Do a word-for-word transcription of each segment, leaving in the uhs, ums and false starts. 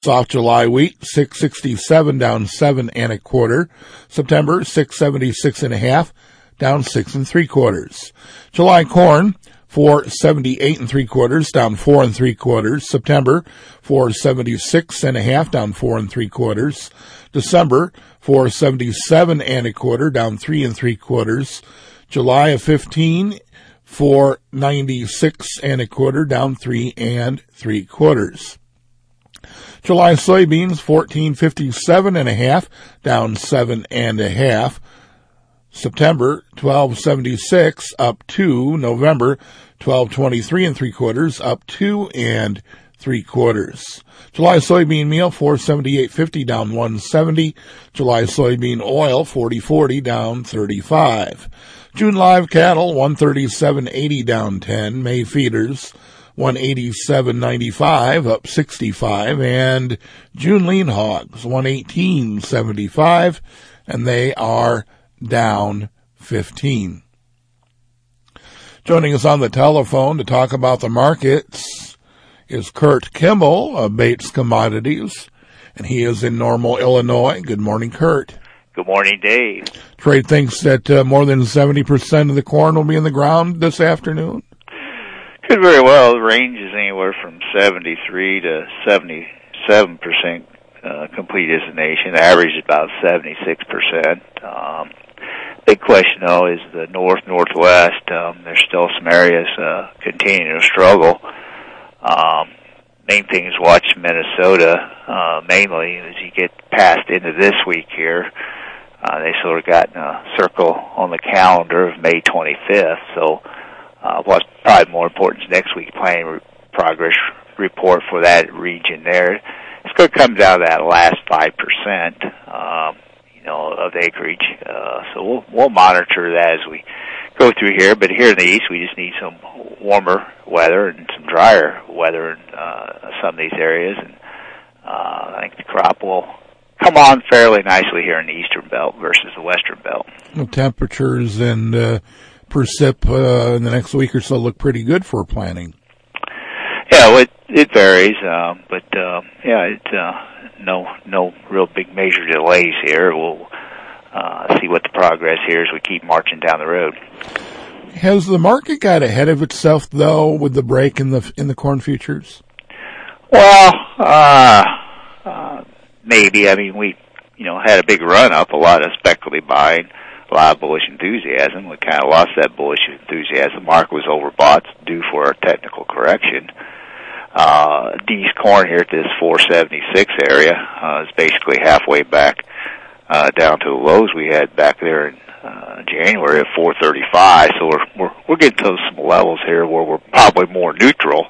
Soft July wheat, six sixty-seven, down seven and a quarter. September, six seventy-six and a half, down six and three quarters. July corn, four seventy-eight and three quarters, down four and three quarters. September, four seventy-six and a half, down four and three quarters. December, four seventy-seven and a quarter, down three and three quarters. July of fifteen, four ninety-six and a quarter, down three and three quarters. July soybeans, fourteen fifty-seven and a half, down seven and a half. September, twelve seventy-six, up two. November, twelve twenty-three and three quarters, up two and three quarters. July soybean meal, four seventy-eight fifty, down one seventy. July soybean oil, forty forty, down thirty-five. June live cattle, one thirty-seven eighty, down ten. May feeders, one eighty-seven ninety-five, up sixty-five, and June lean hogs, one eighteen seventy-five, and they are down fifteen. Joining us on the telephone to talk about the markets is Kurt Kimball of Bates Commodities, and he is in Normal, Illinois. Good morning, Kurt. Good morning, Dave. Trade thinks that uh, more than seventy percent of the corn will be in the ground this afternoon. Could very well. The range is anywhere from seventy-three to seventy-seven percent uh, complete as a nation. The average is about seventy-six percent. Um, big question, though, is the north, northwest. Um, there's still some areas uh, continuing to struggle. Um, main thing is watch Minnesota, uh, mainly as you get past into this week here. Uh, they sort of got in a circle on the calendar of May twenty-fifth, so Uh, what's probably more important is next week's planning re- progress report for that region there. It's going to come down to that last five percent, um, you know, of acreage. Uh, so we'll, we'll monitor that as we go through here. But here in the east, we just need some warmer weather and some drier weather in uh, some of these areas. And uh, I think the crop will come on fairly nicely here in the eastern belt versus the western belt. Well, temperatures and uh Precip uh, in the next week or so look pretty good for planting. Yeah, well, it, it varies, uh, but uh, yeah, it's uh, no no real big major delays here. We'll uh, see what the progress here as we keep marching down the road. Has the market got ahead of itself though with the break in the in the corn futures? Well, uh, uh, maybe. I mean, we you know had a big run up, a lot of speculative buying. A lot of bullish enthusiasm. We kind of lost that bullish enthusiasm. The market was overbought, due for a technical correction. Uh, D's corn here at this four seventy-six area uh, is basically halfway back uh, down to the lows we had back there in uh, January at four thirty-five. So we're we're we're getting to some levels here where we're probably more neutral.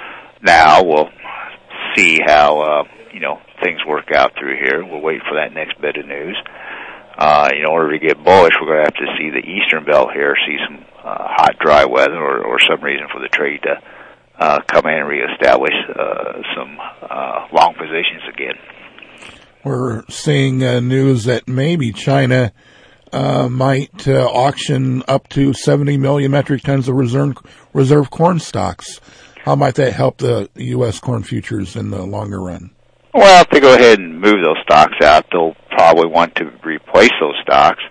Now we'll see how uh, you know things work out through here. We'll wait for that next bit of news. Uh, in order to get bullish, we're going to have to see the eastern belt here see some uh, hot, dry weather or, or some reason for the trade to uh, come in and reestablish uh, some uh, long positions again. We're seeing uh, news that maybe China uh, might uh, auction up to seventy million metric tons of reserve, reserve corn stocks. How might that help the U S corn futures in the longer run? Well, if they go ahead and move those stocks out, they'll probably want to replace those stocks.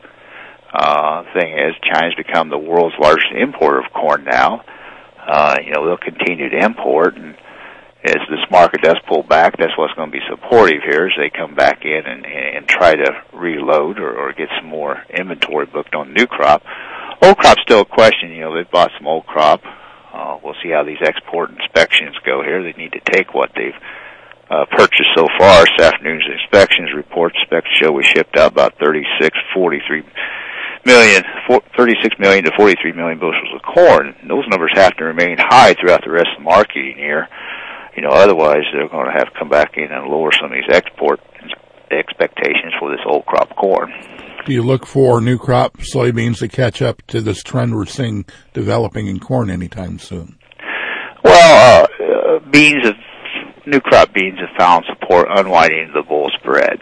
Uh, thing is, China's become the world's largest importer of corn now. Uh, you know, they'll continue to import, and as this market does pull back, that's what's going to be supportive here as they come back in and, and try to reload or, or get some more inventory booked on new crop. Old crop's still a question. You know, they've bought some old crop. Uh, we'll see how these export inspections go here. They need to take what they've Uh, purchased so far. This afternoon's inspections report specs show we shipped out about thirty-six, forty-three million, thirty-six million to forty-three million bushels of corn. And those numbers have to remain high throughout the rest of the marketing year. You know, otherwise they're going to have to come back in and lower some of these export expectations for this old crop corn. Do you look for new crop soybeans to catch up to this trend we're seeing developing in corn anytime soon? Well, uh, uh, beans have New crop beans have found support unwinding the bull spread.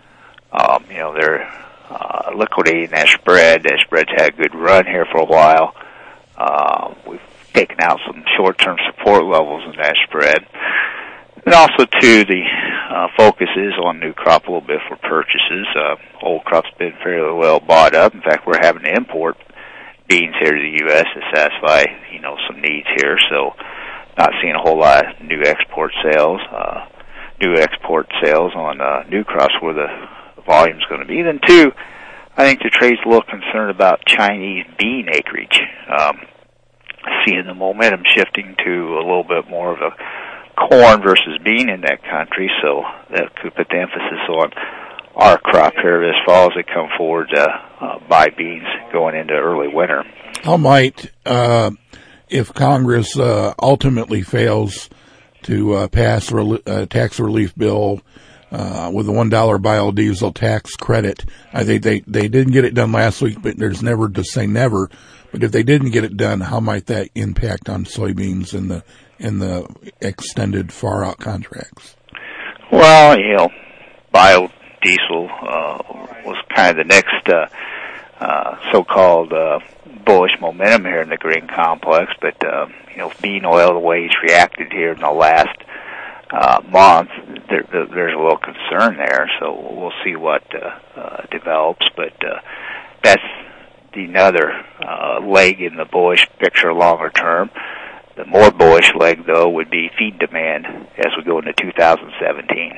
Um, you know, they're uh, liquidating that spread. That spread's had a good run here for a while. Uh, we've taken out some short-term support levels in that spread. And also, too, the uh, focus is on new crop a little bit for purchases. Uh, old crop's been fairly well bought up. In fact, we're having to import beans here to the U S to satisfy, you know, some needs here. So, not seeing a whole lot of new export sales. Uh, new export sales on uh, new crops where the volume's going to be. Then, two, I think the trade's a little concerned about Chinese bean acreage. Um, seeing the momentum shifting to a little bit more of a corn versus bean in that country, so that could put the emphasis on our crop here this fall as they come forward to uh, buy beans going into early winter. How might, uh, if Congress uh, ultimately fails to uh, pass a rel- uh, tax relief bill uh, with a one dollar biodiesel tax credit, I think they, they didn't get it done last week, but there's never to say never. But if they didn't get it done, how might that impact on soybeans in the in the extended far out contracts? Well, you know, biodiesel uh, was kind of the next uh, uh, so-called uh, bullish momentum here in the grain complex. But uh, you know, bean oil, the way it's reacted here in the last uh, month, there, there's a little concern there. So we'll see what uh, uh, develops. But uh, that's another uh, leg in the bullish picture longer term. The more bullish leg, though, would be feed demand as we go into two thousand seventeen.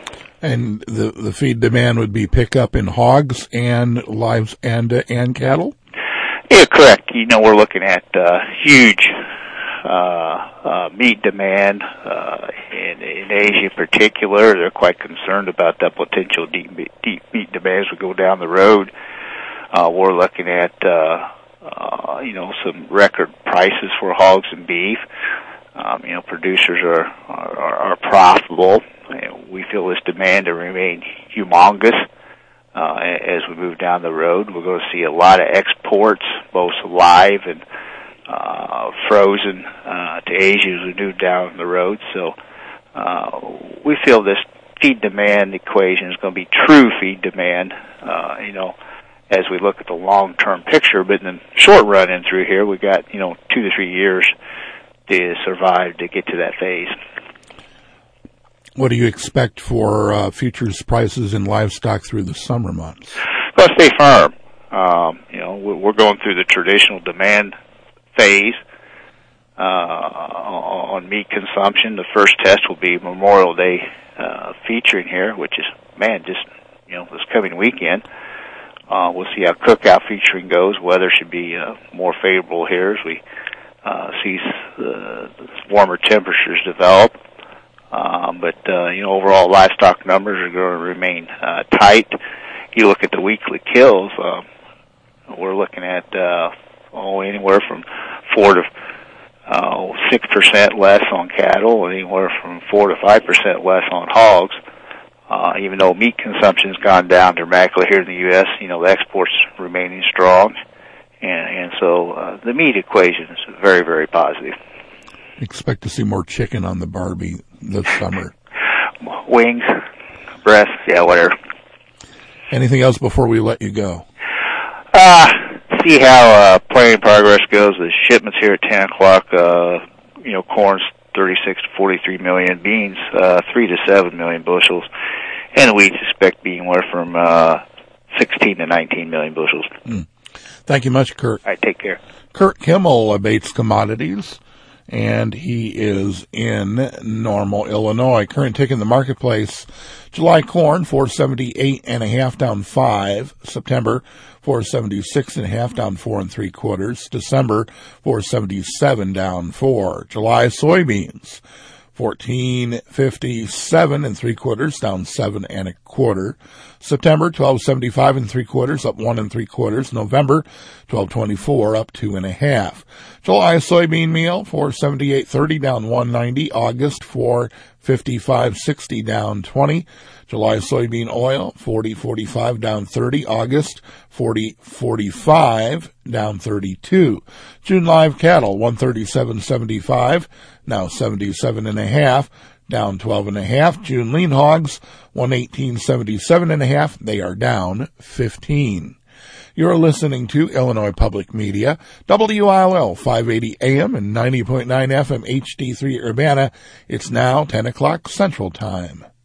And the the feed demand would be pickup in hogs and lives and uh, and cattle? Yeah, correct. You know, we're looking at uh, huge uh, uh, meat demand uh, in, in Asia in particular. They're quite concerned about that potential deep, deep meat demand as we go down the road. Uh, we're looking at, uh, uh, you know, some record prices for hogs and beef. Um, you know, producers are, are, are profitable. And we feel this demand to remain humongous uh, as we move down the road. We're going to see a lot of exports, both live and uh, frozen, uh, to Asia as we move down the road. So uh, we feel this feed demand equation is going to be true feed demand, uh, you know, as we look at the long-term picture. But in the short run in through here, we've got, you know, two to three years to survive to get to that phase. What do you expect for uh, futures prices in livestock through the summer months? Well, stay firm. Um, you know, we're going through the traditional demand phase uh, on meat consumption. The first test will be Memorial Day uh, featuring here, which is, man, just, you know, this coming weekend. Uh, we'll see how cookout featuring goes. Weather should be uh, more favorable here as we uh, see uh, warmer temperatures develop. Um, but, uh, you know, overall livestock numbers are going to remain uh, tight. You look at the weekly kills, uh, we're looking at uh, oh, anywhere from four to uh, six percent less on cattle, and anywhere from four to five percent less on hogs. Uh, even though meat consumption has gone down dramatically here in the U S, you know, the exports remaining strong. And, and so uh, the meat equation is very, very positive. Expect to see more chicken on the Barbie this summer. Wings, breast, yeah, whatever. Anything else before we let you go? Uh, see how uh, planning progress goes. The shipments here at ten o'clock, uh, you know, corn's thirty-six to forty-three million, beans uh, three to seven million bushels, and wheat expect being anywhere from uh, sixteen to nineteen million bushels. Mm. Thank you much, Kurt. All right, take care. Kurt Kimmel abates commodities, and he is in Normal, Illinois. Current tick in the marketplace: July corn four seventy-eight and a half, down five. September four seventy-six and a half, down four and three quarters. December four seventy-seven, down four. July soybeans fourteen fifty-seven and three quarters, down seven and a quarter. September twelve seventy-five and three quarters, up one and three quarters. November twelve twenty-four, up two and a half. July soybean meal four seventy-eight thirty, down one ninety. August four fifty-five sixty, down twenty. July soybean oil forty forty-five, down thirty. August forty forty-five, down thirty-two. June live cattle one thirty-seven seventy-five, now seventy-seven and a half, down twelve and a half. June lean hogs one eighteen seventy-seven and a half, they are down fifteen. You're listening to Illinois Public Media, W I L L five eighty A M and ninety point nine F M H D three Urbana. It's now ten o'clock Central Time.